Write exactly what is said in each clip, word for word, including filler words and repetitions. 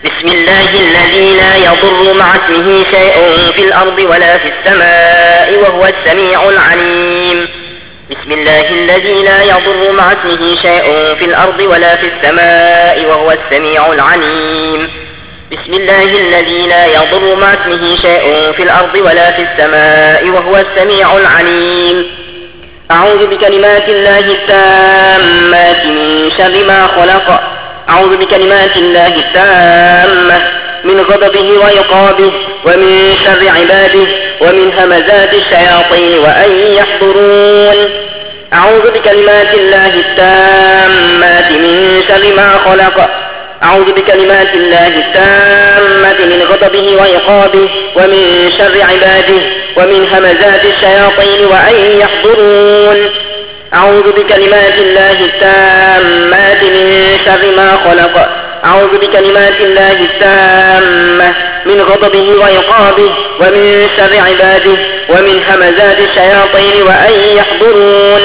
بسم الله الذي لا يضر مع اسمه شيء في الأرض ولا في السماء وهو السميع العليم. بسم الله الذي لا يضر مع اسمه شيء في الأرض ولا في السماء وهو السميع العليم. بسم الله الذي لا يضر مع اسمه شيء في الأرض ولا في السماء وهو السميع العليم. أعوذ بكلمات الله التامات من شر ما خلق. أعوذ بكلمات الله التامة من غضبه وعقابه ومن شر عباده ومن همزات الشياطين وأن يحضرون. أعوذ بكلمات الله التامات من شر ما خلق. أعوذ بكلمات الله التامة من غضبه وعقابه ومن شر عباده ومن همزات الشياطين وأن يحضرون. أعوذ بكلمات الله التامات من شر ما خلق. أعوذ بكلمات الله التامة من غضبه وعقابه ومن شر عباده ومن همزات الشياطين وأن يحضرون.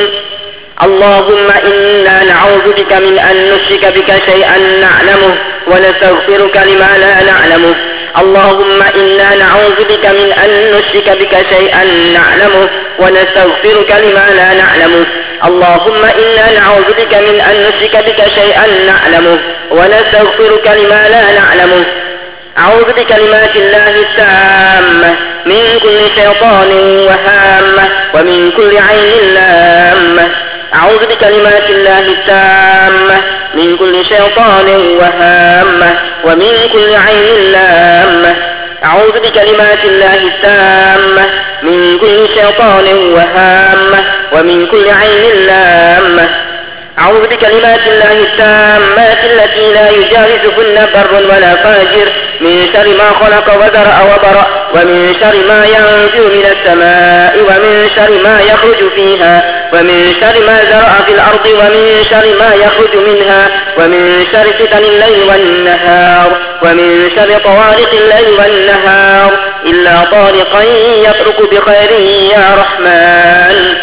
اللهم إنا نعوذ بك من أن نشرك بك شيئا نعلمه ونستغفرك لما لا نعلمه. اللهم إنا نعوذ بك من أن نشرك بك شيئا نعلمه ونستغفرك لما لا نعلمه. اللهم إنا نعوذ بك من أن نشرك بك شيئا نعلمه ونستغفرك لما لا نعلمه. أعوذ بكلمات الله التامة من كل شيطان وهامة ومن كل عين لامة. أعوذ بكلمات الله التامة من كل شيطان وهامة ومن كل عين لامة. أعوذ بكلمات الله التامة من كل شيطان وهامة ومن كل عين لامة. أعوذ بكلمات الله التامات التي لا يجاوزهن بر ولا فاجر من شر ما خلق وذرأ وبرأ ومن شر ما ينزل من السماء ومن شر ما يخرج فيها ومن شر ما زرع في الأرض ومن شر ما يخرج منها ومن شر فتن الليل والنهار ومن شر طوارق الليل والنهار إلا طارقا يطرق بخير يا رحمن.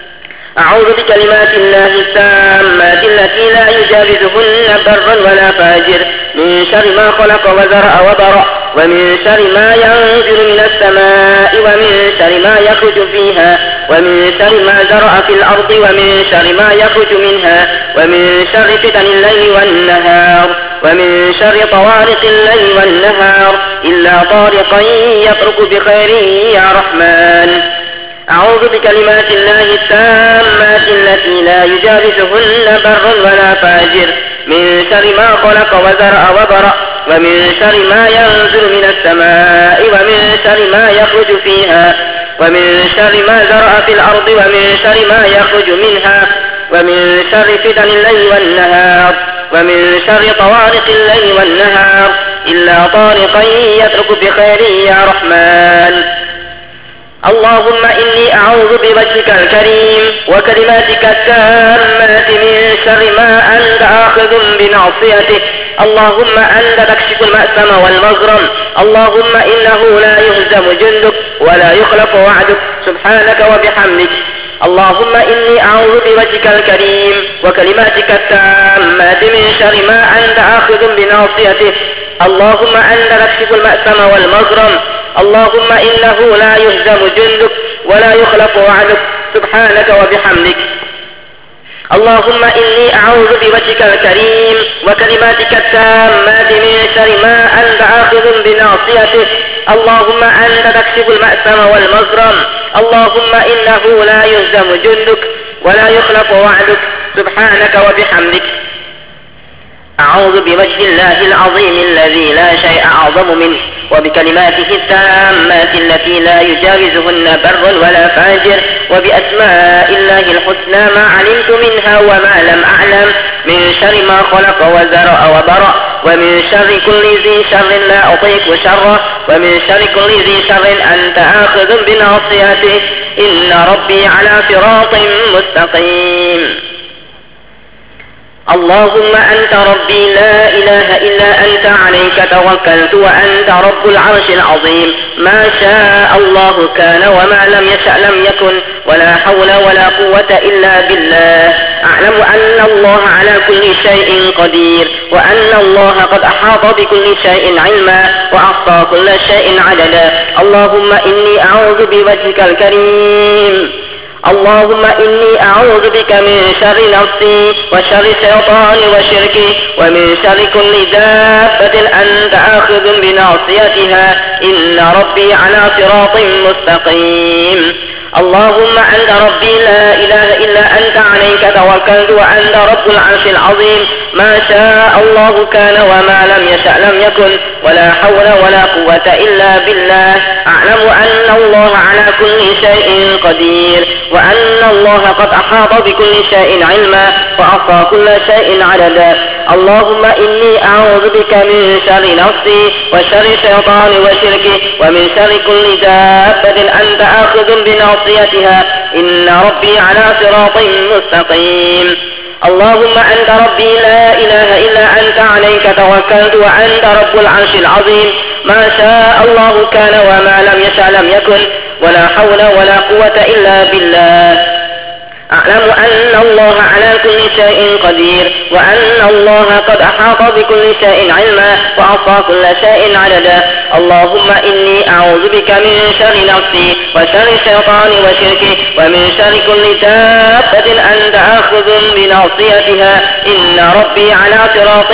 أعوذ بكلمات الله التامات التي لا يجاوزهن بر ولا فاجر من شر ما خلق وذرأ وبرأ ومن شر ما ينزل من السماء ومن شر ما يخرج فيها ومن شر ما زرع في الأرض ومن شر ما يخرج منها ومن شر فتن الليل والنهار ومن شر طوارق الليل والنهار إلا طارقا يطرق بخير يا رحمن. أعوذ بكلمات الله التامات التي لا يجاوزهن بر ولا فاجر من شر ما خلق وذرأ وبرأ ومن شر ما ينزل من السماء ومن شر ما يخرج فيها ومن شر ما زرع في الأرض ومن شر ما يخرج منها ومن شر فتن الليل والنهار ومن شر طوارق الليل والنهار إلا طارقا يترك بخير يا رحمن. اللهم إني أعوذ بوجهك الكريم وكلماتك التامات من شر ما أنت آخذ بناصيته. اللهم أنت تكشف المأثم والمغرم. اللهم إنه لا يهزم جندك ولا يخلف وعدك سبحانك وبحمدك. اللهم إني أعوذ بوجهك الكريم وكلماتك التامات من شر ما أنت آخذ بناصيته. اللهم أنت تكشف المأثم والمغرم. اللهم إنه لا يهزم جندك ولا يخلف وعدك سبحانك وبحمدك. اللهم إني أعوذ بوجهك الكريم وكلماتك التامات من شر ما أنت آخذ بناصيته. اللهم أنت تكشف المأثم والمغرم. اللهم إنه لا يهزم جندك ولا يخلف وعدك سبحانك وبحمدك. أعوذ بوجه الله العظيم الذي لا شيء أعظم منه وبكلماته التامات التي لا يجاوزهن بر ولا فاجر وبأسماء الله الحسنى ما علمت منها وما لم أعلم من شر ما خلق وزرع وبرأ ومن شر كل ذي شر لا أطيق شره ومن شر كل ذي شر أنت آخذ بناصيته. إن ربي على صراط مستقيم. اللهم أنت ربي لا إله إلا أنت عليك توكلت وأنت رب العرش العظيم ما شاء الله كان وما لم يشأ لم يكن ولا حول ولا قوة إلا بالله أعلم أن الله على كل شيء قدير وأن الله قد أحاط بكل شيء علما وأحصى كل شيء عددا اللهم إني أعوذ بوجهك الكريم اللهم إني أعوذ بك من شر نفسي وشر الشيطان وشركه ومن شر كل دابة أنت آخذ بناصيتها إن ربي على صراط مستقيم اللهم أنت ربي لا إله إلا أنت عليك توكلت وأنت رب العرش العظيم ما شاء الله كان وما لم يشأ لم يكن ولا حول ولا قوة إلا بالله أعلم أن الله على كل شيء قدير وأن الله قد أحاط بكل شيء علما وأحصى كل شيء عددا اللهم إني أعوذ بك من شر نفسي وشر الشيطان وشركه ومن شر كل دابة أنت آخذ بناصيتها إن ربي على صراط مستقيم اللهم أنت ربي لا إله إلا أنت عليك توكلت وأنت رب العرش العظيم ما شاء الله كان وما لم يشأ لم يكن ولا حول ولا قوة إلا بالله أعلم أن الله على كل شيء قدير وأن الله قد أحاط بكل شيء علما وأحصى كل شيء عددا اللهم إني أعوذ بك من شر نفسي وشر الشيطان وشركه ومن شر كل دابة أنت آخذ بناصيتها إن ربي على صراط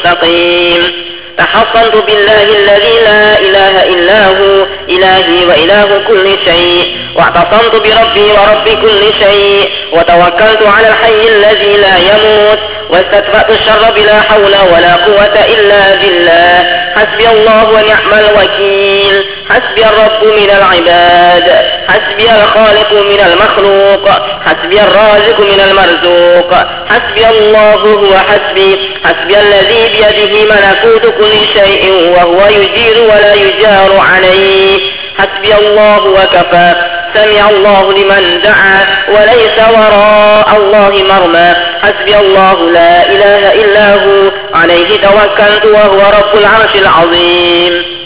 مستقيم تحصنت بالله الذي لا إله إلا هو إلهي وإله كل شيء واعتصمت بربي ورب كل شيء وتوكلت على الحي الذي لا يموت واستدفأت الشر بلا حول ولا قوة إلا بالله حسبي الله ونعم الوكيل حسبي الرب من العباد حسبي الخالق من المخلوق حسبي الرازق من المرزوق حسبي الله هو حسبي حسبي الذي بيده ملكوت كل شيء وهو يجير ولا يجار عليه حسبي الله وكفى سمع الله لمن دعا وليس وراء الله مرمى حسبي الله لا إله إلا هو عليه توكلت وهو رب العرش العظيم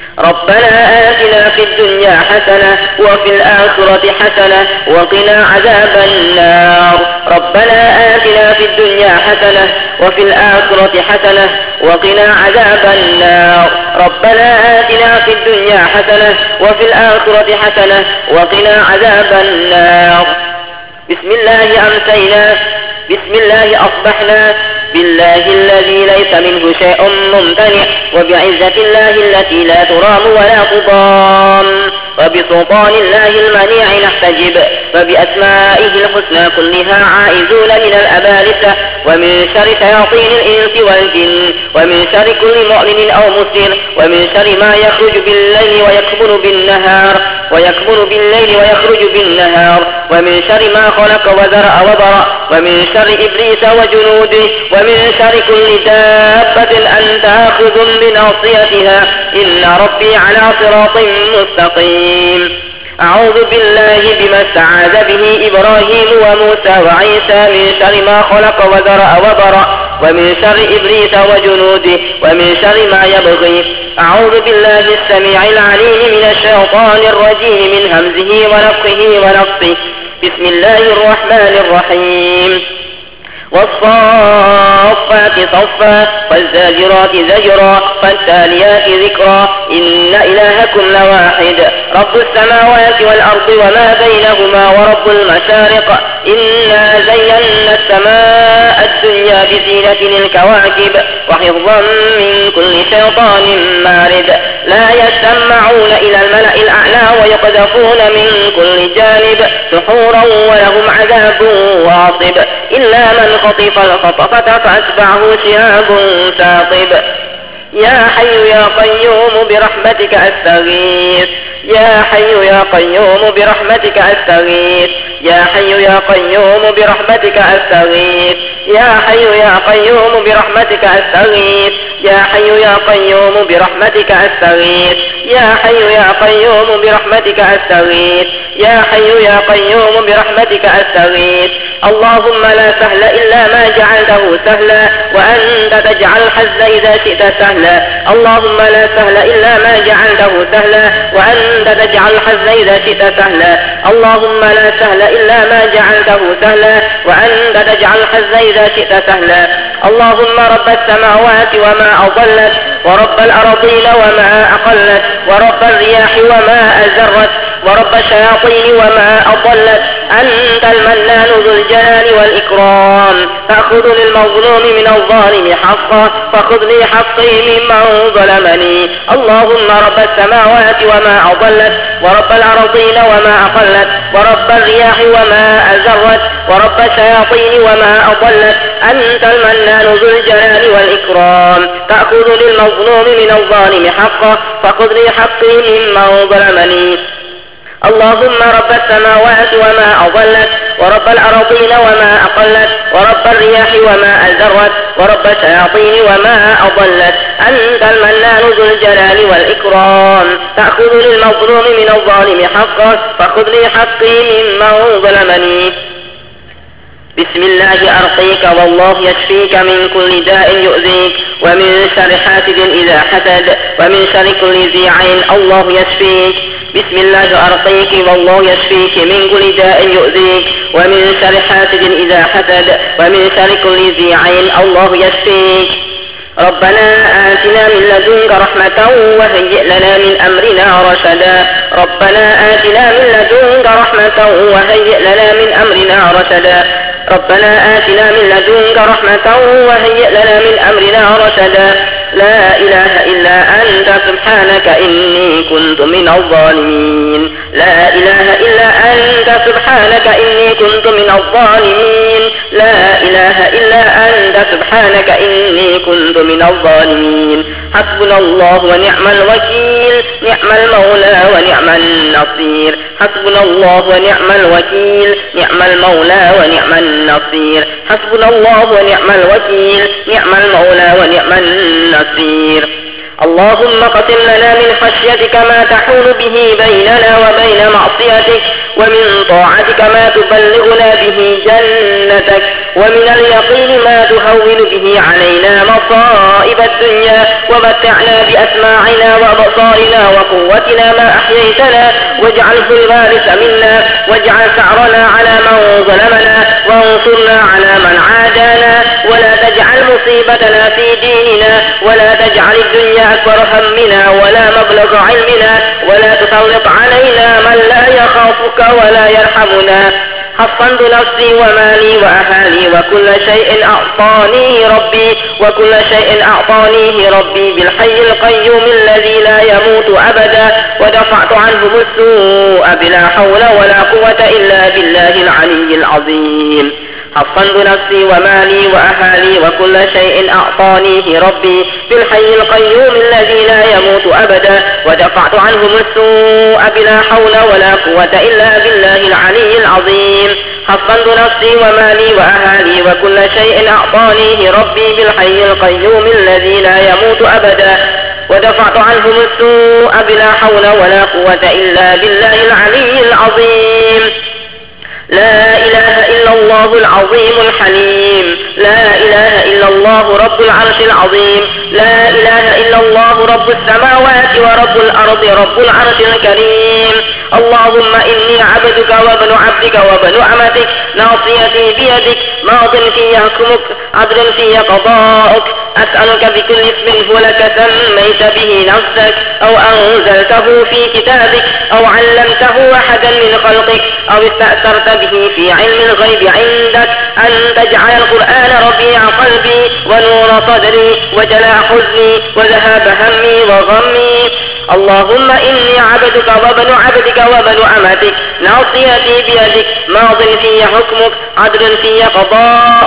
ربنا آتنا في الدنيا حسنة وفي الآخرة حسنة وقنا عذاب النار ربنا آتنا في الدنيا حسنة وفي الآخرة حسنة وقنا عذاب النار ربنا آتنا في الدنيا حسنة وفي الآخرة حسنة وقنا عذاب النار بسم الله أمسينا بسم الله أصبحنا بالله الذي ليس منه شيء ممتنع وبعزة الله التي لا ترام ولا تضام وبسلطان الله المنيع نحتجب وبأسمائه الحسنى كلها عائزون من الأبالسة ومن شر شياطين الإنس والجن ومن شر كل مؤمن أو مسلم ومن شر ما يخرج بالليل ويكبر بالنهار ويكبر بالليل ويخرج بالنهار ومن شر ما خلق وذرأ وبرأ ومن شر إبليس وجنوده ومن شر كل دابة أنت آخذ بناصيتها إن ربي على صراط مستقيم أعوذ بالله بما استعاذ به إبراهيم وموسى وعيسى من شر ما خلق وذرأ وبرأ ومن شر إبليس وجنوده ومن شر ما يبغي أعوذ بالله السميع العليم من الشيطان الرجيم من همزه ونفخه ونفثه بسم الله الرحمن الرحيم والصافات صفا والزاجرات زجرا فالتاليات ذكرا إن إلهكم لواحد رب السماوات والأرض وما بينهما ورب المشارق إنا زينا السماء الدنيا بزينة الكواكب وحفظا من كل شيطان مارد لا يسمعون إلى الملأ الأعلى ويقذفون من كل جانب سحورا ولهم عذاب واصب إلا من خطف الخطفة فأتبعه شهاب ثاقب يا حي يا قيوم برحمتك أستغيث يا حي يا قيوم برحمتك أستغيث يا حي يا قيوم برحمتك أستغيث يا حي يا قيوم برحمتك أستغيث يا حي يا قيوم برحمتك أستغيث يا حي يا قيوم برحمتك أستغيث يا حي يا قيوم برحمتك أستغيث. اللهم لا سهل إلا ما جعلته سهلا وأنت تجعل الحزن إذا شئت سهلا. اللهم لا سهل إلا ما جعلته سهلا وأنت تجعل الحزن إذا شئت سهلا. اللهم لا سهل إلا ما جعلته سهلا وأنت تجعل الحزن إذا شئت سهلا. اللهم رب السماوات وما أضلت ورب الأرضين وما أقلت ورب الرياح وما أزرت ورب الشياطين وما أضلت أنت المنان ذو الجلال والإكرام فأخذ للمظلوم من الظالم حقه فخذ لي حقي ممن ظلمني. اللهم رب السماوات وما أضلت ورب الأرضين وما أقلت ورب الرياح وما أزرت ورب الشياطين وما أضلت أنت المنان ذو الجلال والإكرام تأخذ للمظلوم من الظالم حقه فخذ لي حقي ممن ظلمني. اللهم رب السماوات وما أضلت ورب الأرضين وما أقلت ورب الرياح وما أزرت ورب الشياطين وما أضلت أنت المنان ذو الجلال والإكرام تأخذ للمظلوم من الظالم حقه فخذ لي حقي ممن ظلمني. بسم الله أرقيك والله يشفيك من كل داء يؤذيك ومن شر حاسد إذا حسد ومن شر كل ذي عين الله يشفيك. بسم الله أرقيك والله يشفيك من كل داء يؤذيك ومن شر حاسد إذا حسد ومن شر كل ذي عين الله يشفيك. ربنا آتنا من لدنك رحمة وهيئ لنا من أمرنا رشدا. ربنا آتنا من لدنك رحمة وهيئ لنا من أمرنا رشدا. ربنا آتنا من لدنك رحمة وهيئ لنا من أمرنا رشدا. لا إله إلا أنت سبحانك إني كنت من الظالمين. لا إله إلا أنت سبحانك إني كنت من الظالمين. لا إله إلا أنت سبحانك إني كنت من الظالمين. حسبنا الله ونعم الوكيل نعم المولى ونعم النصير. حسبنا الله ونعم الوكيل نعم المولى ونعم النصير. حسبنا الله ونعم الوكيل نعم المولى ونعم النصير. اللهم اقسم لنا من خشيتك ما تحول به بيننا وبين معصيتك ومن طاعتك ما تبلغنا به جنتك ومن اليقين ما تهون به علينا مصائب الدنيا ومتعنا بأسماعنا وأبصارنا وقوتنا ما أحييتنا واجعله الوارث منا واجعل ثأرنا على من ظلمنا وانصرنا على من عادانا ولا تجعل مصيبتنا في ديننا ولا تجعل الدنيا أكبر همنا ولا مبلغ علمنا ولا تسلط علينا من لا يخافك ولا يرحمنا. حصنت نفسي ومالي وأهالي وكل شيء أعطانيه ربي وكل شيء أعطانيه ربي بالحي القيوم الذي لا يموت أبدا ودفعت عنهم السوء بلا حول ولا قوة إلا بالله العلي العظيم. حصنت نفسي ومالي وأهالي وكل شيء أعطانيه ربي بالحي القيوم الذي لا يموت أبدا ودفعت عنهم السوء بلا حول ولا قوة إلا بالله العلي العظيم. حصنت نفسي ومالي وأهالي وكل شيء أعطانيه ربي بالحي القيوم الذي لا يموت أبدا ودفعت عنهم السوء بلا حول ولا قوة إلا بالله العلي العظيم. لا إله إلا الله العظيم الحليم. لا إله إلا الله رب العرش العظيم. لا إله إلا الله رب السماوات ورب الأرض رب العرش الكريم. اللهم إني عبدك وابن عبدك وابن أمتك ناصيتي بيدك ماض في حكمك عدل في قضاءك أسألك بكل اسم هو لك سميت به نفسك أو أنزلته في كتابك أو علمته أحدا من خلقك أو استأثرت به في علم الغيب عندك أن تجعل القرآن ربيع قلبي ونور صدري وجلاء حزني وذهاب همي وغمي. اللهم إني عبدك وابن عبدك وابن أمتك ناصيتي بيدك ماض في حكمك عدل في قضاءك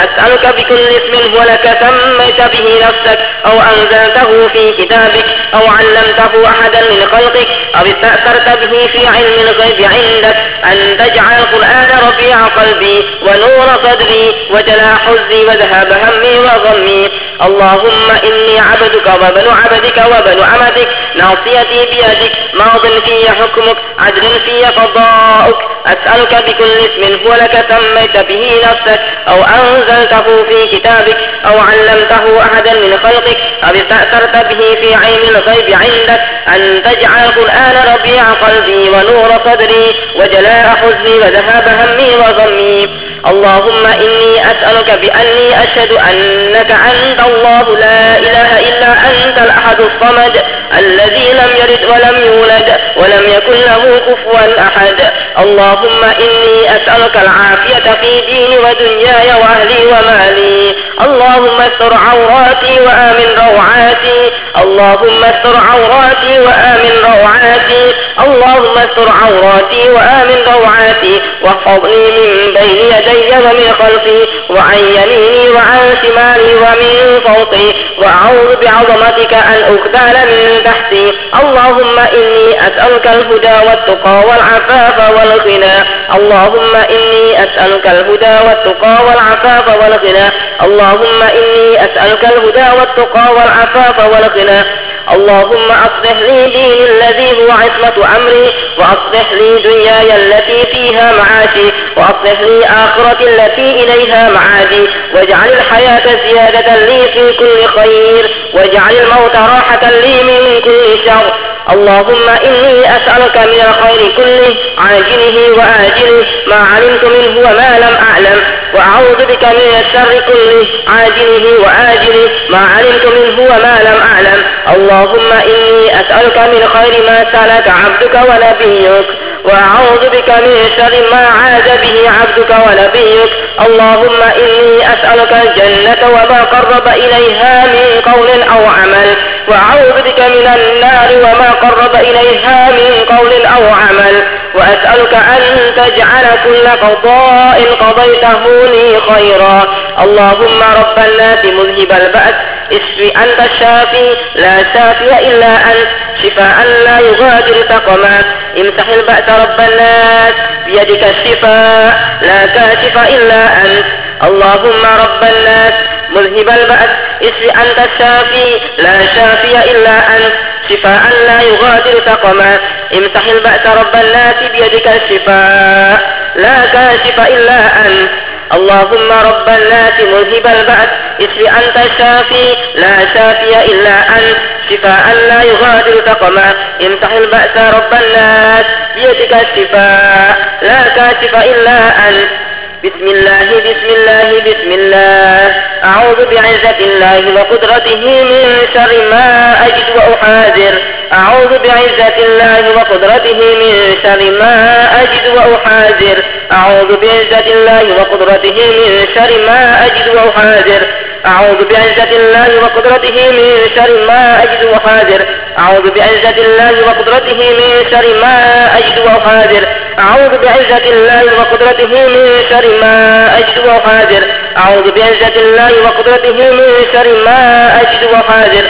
أسألك بكل اسم هو لك سميت به نفسك أو أنزلته في كتابك أو علمته أحدا من خلقك أو استأثرت به في علم الغيب عندك أن تجعل القرآن ربيع قلبي ونور صدري وجلاء حزني وذهاب همي وغمي. اللهم إني عبدك وابن عبدك وابن عمتك ناصيتي بيدك ماض في حكمك عدل في قضاؤك. أسألك بكل اسم هو لك سميت به نفسك أو أنزلته في كتابك أو علمته أحدا من خلقك أو استأثرت به في علم الغيب عندك أن تجعل القرآن ربيع قلبي ونور صدري وجلاء حزني وذهاب همي وغمي. اللهم إني أسألك بأني أشهد أنك أنت الله لا إله إلا أنت الأحد الصمد الذي لم يلد ولم يولد ولم يكن له كفوا أحد. اللهم إني أسألك العافية في ديني ودنياي وأهلي ومالي. اللهم استر عوراتي وآمن روعاتي. اللهم استر عوراتي وآمن روعاتي. اللهم استر عوراتي وآمن روعاتي واحفظني من بين يدي ومن خلفي وعن يميني وعن شمالي ومن فوقي وأعوذ بعظمتك أن أغتال من تحتي. اللهم إني أسألك الهدى والتقى والعفاف والغنى. اللهم إني أسألك الهدى والتقى والعفاف والغنى. اللهم إني أسألك الهدى والتقى والعفاف والغنى. اللهم أصلح لي ديني الذي هو عصمة أمري وأصلح لي دنياي التي فيها معاشي وأصلح لي آخرتي التي إليها معادي واجعل الحياة زيادة لي في كل خير واجعل الموت راحة لي من كل شر. اللهم إني أسألك من الخير كله عاجله وآجله ما علمت منه وما لم أعلم وأعوذ بك من الشر كله عاجله وآجله ما علمت منه وما لم أعلم. اللهم إني أسألك من خير ما سألك عبدك ونبيك وأعوذ بك من شر ما عاد به عبدك ونبيك. اللهم إني أسألك الجنة وما قرب إليها من قول أو عمل وأعوذ بك من النار وما قرب إليها من قول أو عمل. وأسألك أن تجعل كل قضاء قضيته لي خيرا. اللهم رب الناس مذهب البأس اشف أنت الشافي لا شافي إلا أنت شفاء لا يغادر سقما. امسح البأس رب الناس بيدك الشفاء لا كاشف إلا أنت. اللهم رب الناس مذهب البأس اشف أنت الشافي لا شافي إلا أنت شفاء لا يغادر سقما. امسح البأس رب الناس بيدك الشفاء لا كاشف إلا أنت. اللهم رب الناس مذهب البأس اشف أنت الشافي لا شافي إلا أنت شفاء لا يغادر سقما. امسح البأس رب الناس بيدك الشفاء لا كاشف إلا أنت. بسم الله بسم الله بسم الله أعوذ بعزة الله وقدرته من شر ما أجد وأحاذر. أعوذ بعزة الله وقدرته من شر ما أجد وأحاذر. أعوذ بعزة الله وقدرته من شر ما أجد وأحاذر. أعوذ بعزة الله وقدرته من شر ما أجد وأحاذر. أعوذ بعزة الله وقدرته من شر ما أجد وأحاذر. أعوذ بعزة الله وقدرته من شر ما أجد وأحاذر. أعوذ بعزة الله وقدرته من شر ما أجد وأحاذر.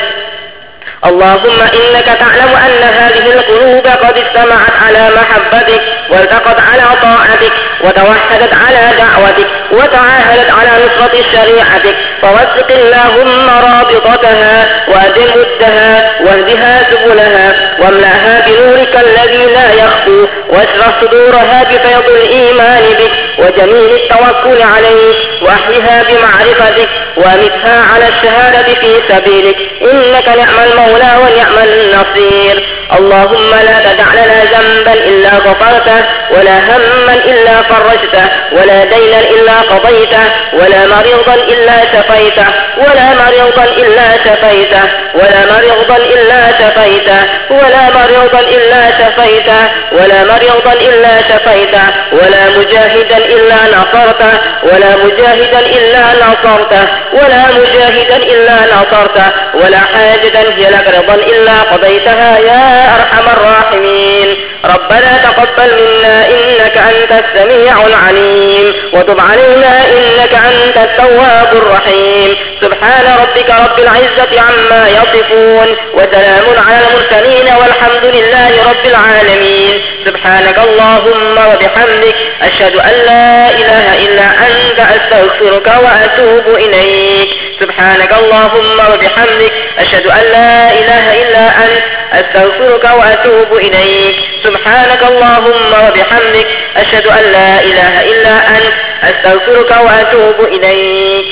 اللهم إنك تعلم أن هذه القلوب قد اجتمعت على محبتك والتقت على طاعتك وتوحدت على دعوتك وتعاهدت على نصرة شريعتك فوثق اللهم رابطتها وأدم ودها واهدها سبلها واملأها بنورك الذي لا يخفو واشرح صدورها بفيض الإيمان بك وجميل التوكل عليك وأحيها بمعرفتك وأمتها على الشهادة في سبيلك إنك نعم المولى ونعم النصير. اللهم لا تدع لنا ذنبا إلا غفرته ولا هما إلا فرجته ولا دينا إلا قضيته ولا مريضا إلا شفيته ولا مريضا إلا شفيته ولا مريضا إلا شفيته ولا مريضا إلا شفيته ولا مريضا إلا شفيته ولا مجاهدا إلا نصرته ولا مجاهدا إلا نصرته ولا مجاهدا إلا نصرته ولا حاجة هي لك رضا إلا قضيتها يا أرحم الراحمين. ربنا تقبل منا إنك أنت السميع العليم وتب وتب علينا إنك أنت التواب الرحيم. سبحان ربك رب العزة عما يصفون وسلام على المرسلين والحمد لله رب العالمين. سبحانك اللهم وبحمدك أشهد أن لا إله إلا أنت أستغفرك وأتوب إليك. سبحانك اللهم وبحمدك أشهد أن لا إله إلا أنت أستغفرك وأتوب إليك. سبحانك اللهم وبحمدك أشهد أن لا إله إلا أنت أستغفرك وأتوب إليك.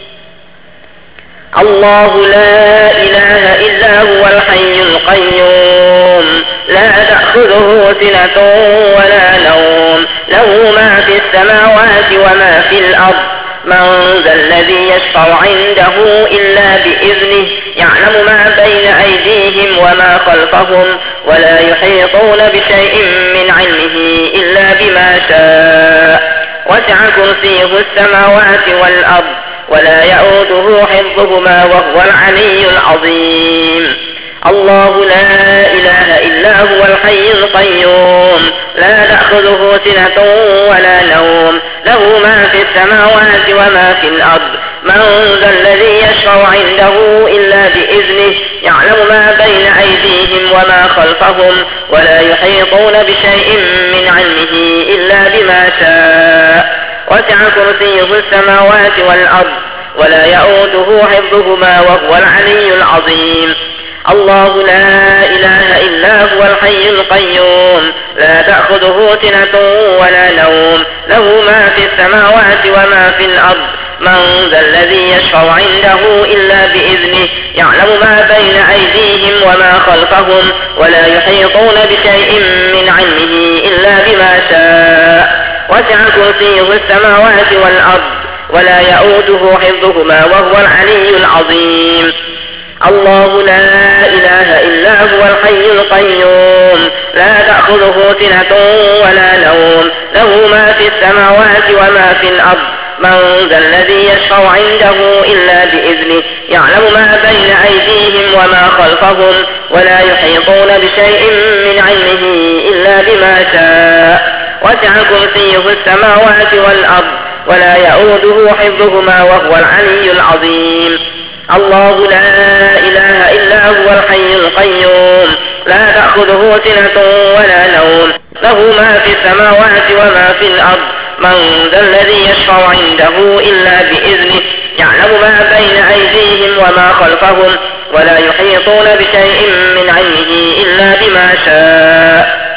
الله لا إله إلا هو الحي القيوم لا تأخذه سنة ولا نوم له ما في السماوات وما في الأرض من ذا الذي يشفع عنده إلا بإذنه يعلم ما بين أيديهم وما خلفهم ولا يحيطون بشيء من علمه إلا بما شاء وسع كرسيه السماوات والأرض ولا يؤوده حفظهما وهو العلي العظيم. الله لا إله إلا هو الحي القيوم لا تأخذه سنة ولا نوم له ما في السماوات وما في الأرض من ذا الذي يشفع عنده إلا بإذنه يعلم ما بين أيديهم وما خلفهم ولا يحيطون بشيء من علمه إلا بما شاء وسع كرسيه السماوات والأرض ولا يؤوده حفظهما وهو العلي العظيم. الله لا إله إلا هو الحي القيوم لا تأخذه سنة ولا نوم له ما في السماوات وما في الأرض من ذا الذي يشفع عنده إلا بإذنه يعلم ما بين أيديهم وما خلفهم ولا يحيطون بشيء من علمه إلا بما شاء وسع كرسيه السماوات والأرض ولا يؤوده حفظهما وهو العلي العظيم. الله لا إله إلا هو الحي القيوم لا تأخذه سنة ولا نوم له ما في السماوات وما في الأرض من ذا الذي يشفع عنده إلا بإذنه يعلم ما بين أيديهم وما خلفهم ولا يحيطون بشيء من علمه إلا بما شاء وسع كرسيه السماوات والأرض ولا يؤوده حفظهما وهو العلي العظيم. الله لا إله إلا هو الحي القيوم لا تأخذه سنة ولا نوم له ما في السماوات وما في الأرض من ذا الذي يشفع عنده إلا بإذنه يعلم ما بين أيديهم وما خلفهم ولا يحيطون بشيء من علمه إلا بما شاء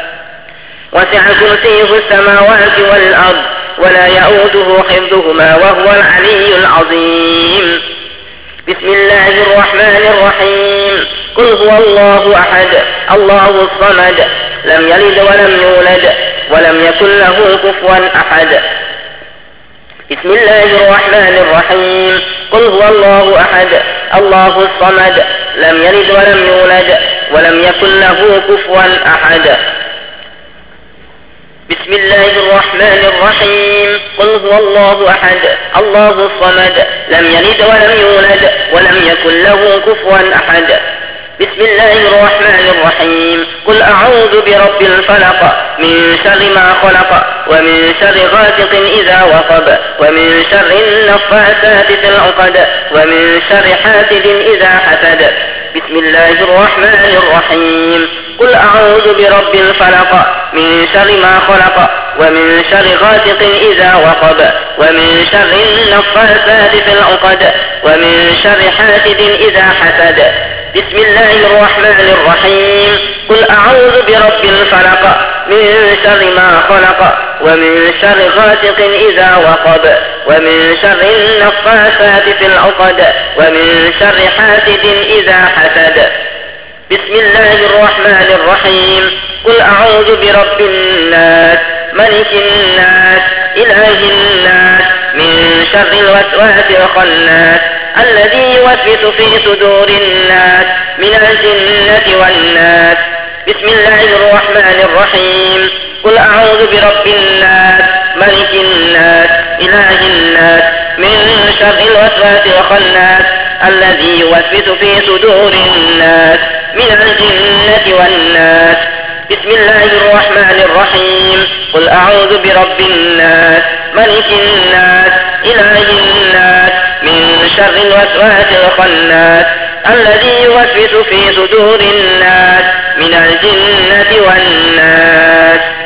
وسع كرسيه السماوات والأرض ولا يؤوده حفظهما وهو العلي العظيم. بسم الله الرحمن الرحيم قل هو الله أحد الله الصمد لم يلد ولم يولد ولم يكن له كفوا أحد. بسم الله الرحمن الرحيم قل هو الله أحد الله الصمد لم يلد ولم يولد ولم يكن له كفوا أحد. بسم الله الرحمن الرحيم قل هو الله أحد الله الصمد لم يلد ولم يولد ولم يكن له كفوا أحد. بسم الله الرحمن الرحيم قل أعوذ برب الفلق من شر ما خلق ومن شر غاسق إذا وقب ومن شر النفاثات في العقد ومن شر حاسد إذا حسد. بسم الله الرحمن الرحيم قل أعوذ برب الفلق من شر ما خلق ومن شر غاسق إذا وقب ومن شر النفاثات في العقد ومن شر حاسد إذا حسد. بسم الله الرحمن الرحيم قل أعوذ برب الفلق من شر ما خلق ومن شر غاسق إذا وقب ومن شر النفاثات في العقد ومن شر حاسد إذا حسد. بسم الله الرحمن الرحيم قل أعوذ برب الناس ملك الناس إله الناس من شر الوسواس الخناس الذي يوسوس في صدور الناس من الجنة والناس. بسم الله الرحمن الرحيم قل أعوذ برب الناس ملك الناس إله الناس من شر الوسواس الخناس الذي يوسوس في صدور الناس من الجنة والناس. بسم الله الرحمن الرحيم قل أعوذ برب الناس ملك الناس إله الناس من شر الوسواس الخناس الذي يوسوس في صدور الناس من الجنة والناس.